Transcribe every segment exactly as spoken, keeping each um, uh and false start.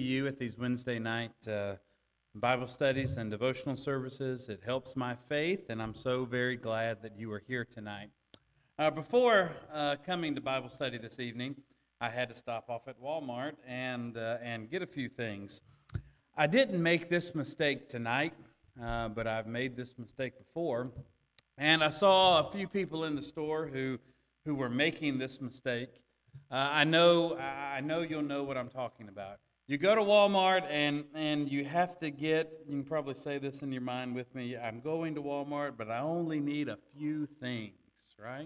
you at these Wednesday night uh, Bible studies and devotional services. It helps my faith, and I'm so very glad that you are here tonight. Uh, before uh, coming to Bible study this evening, I had to stop off at Walmart and uh, and get a few things. I didn't make this mistake tonight, uh, but I've made this mistake before. And I saw a few people in the store who who were making this mistake. Uh, I know I know you'll know what I'm talking about. You go to Walmart and and you have to get, you can probably say this in your mind with me, I'm going to Walmart, but I only need a few things, right?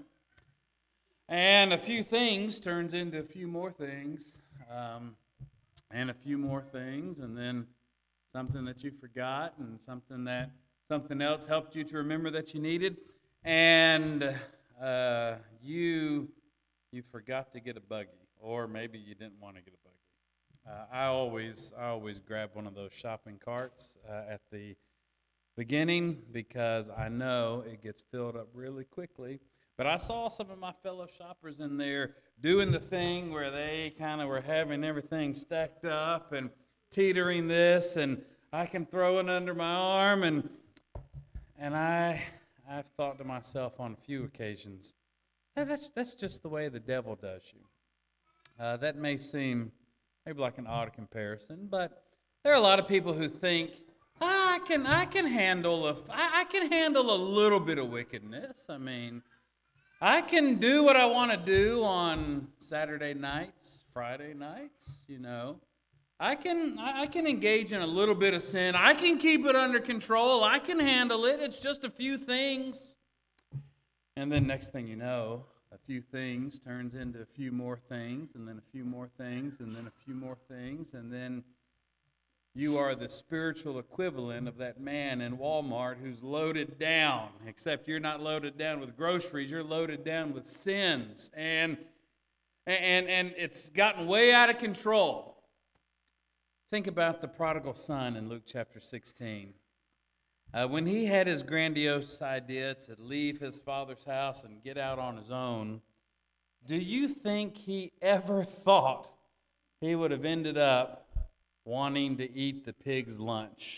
And a few things turns into a few more things, um, and a few more things, and then something that you forgot, and something that something else helped you to remember that you needed, and uh, you you forgot to get a buggy, or maybe you didn't want to get a buggy. Uh, I always I always grab one of those shopping carts uh, at the beginning because I know it gets filled up really quickly. But I saw some of my fellow shoppers in there doing the thing where they kind of were having everything stacked up and teetering this, and I can throw it under my arm, and and I I've thought to myself on a few occasions, hey, that's that's just the way the devil does you. Uh, that may seem maybe like an odd comparison, but there are a lot of people who think, ah, I can I can handle a I, I can handle a little bit of wickedness. I mean, I can do what I want to do on Saturday nights, Friday nights, you know. I can I can engage in a little bit of sin. I can keep it under control. I can handle it. It's just a few things. And then next thing you know, a few things turns into a few more things, and then a few more things, and then a few more things, and then you are the spiritual equivalent of that man in Walmart who's loaded down, except you're not loaded down with groceries, you're loaded down with sins. And and and it's gotten way out of control. Think about the prodigal son in Luke chapter sixteen. Uh, when he had his grandiose idea to leave his father's house and get out on his own, do you think he ever thought he would have ended up wanting to eat the pig's lunch?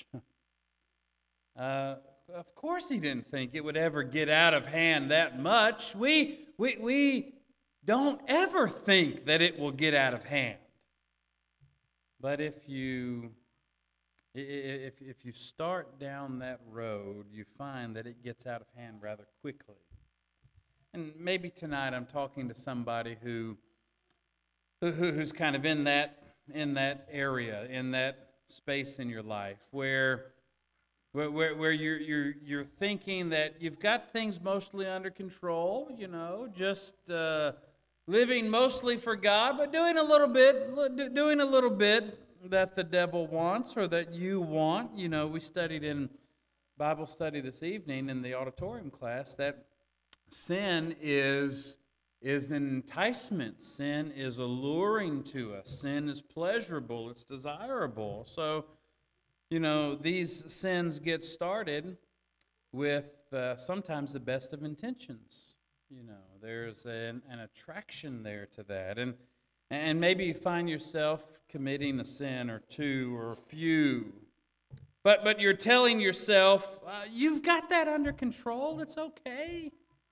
uh, of course he didn't think it would ever get out of hand that much. We, we, we don't ever think that it will get out of hand. But if you, if, if you start down that road, you find that it gets out of hand rather quickly. And maybe tonight I'm talking to somebody who, who who's kind of in that in that area, in that space in your life where where where, where you're you're you're thinking that you've got things mostly under control, you know, just uh, living mostly for God, but doing a little bit doing a little bit that the devil wants or that you want. You know, we studied in Bible study this evening in the auditorium class that sin is is an enticement. Sin is alluring to us. Sin is pleasurable. It's desirable. So, you know, these sins get started with uh, sometimes the best of intentions. You know, there's an, an attraction there to that. And, and maybe you find yourself committing a sin or two or a few. But, but you're telling yourself, uh, you've got that under control. It's okay.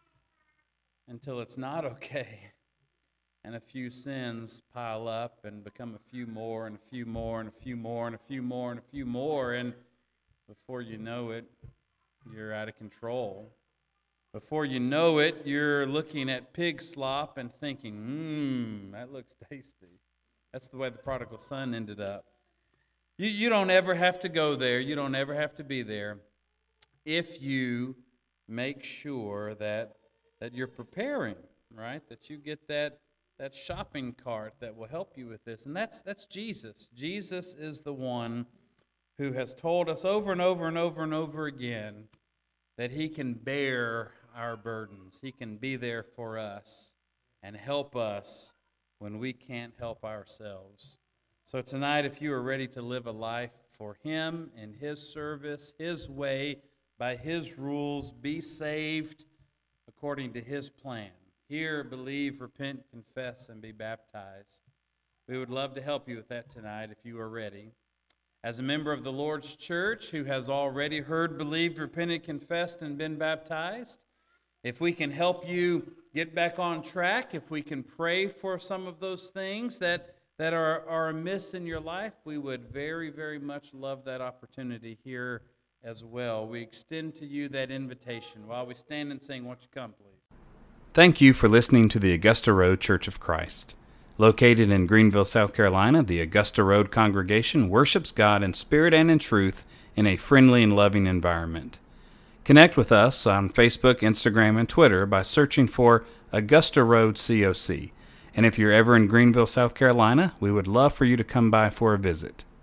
Until it's not okay. And a few sins pile up and become a few more and a few more and a few more and a few more and a few more. And before you know it, you're out of control. Before you know it, you're looking at pig slop and thinking, mmm, that looks tasty. That's the way the prodigal son ended up. You, you don't ever have to go there. You don't ever have to be there if you make sure that that you're preparing, right? That you get that that shopping cart that will help you with this. And that's that's Jesus. Jesus is the one who has told us over and over and over and over again that he can bear our burdens. He can be there for us and help us when we can't help ourselves. So tonight, if you are ready to live a life for him in his service, his way, by his rules, be saved according to his plan. Hear, believe, repent, confess, and be baptized. We would love to help you with that tonight if you are ready. As a member of the Lord's church who has already heard, believed, repented, confessed, and been baptized, if we can help you get back on track, if we can pray for some of those things that, that are, are amiss in your life, we would very, very much love that opportunity here as well. We extend to you that invitation while we stand and sing. Won't you come, please? Thank you for listening to the Augusta Road Church of Christ. Located in Greenville, South Carolina, the Augusta Road congregation worships God in spirit and in truth in a friendly and loving environment. Connect with us on Facebook, Instagram, and Twitter by searching for Augusta Road C O C. And if you're ever in Greenville, South Carolina, we would love for you to come by for a visit.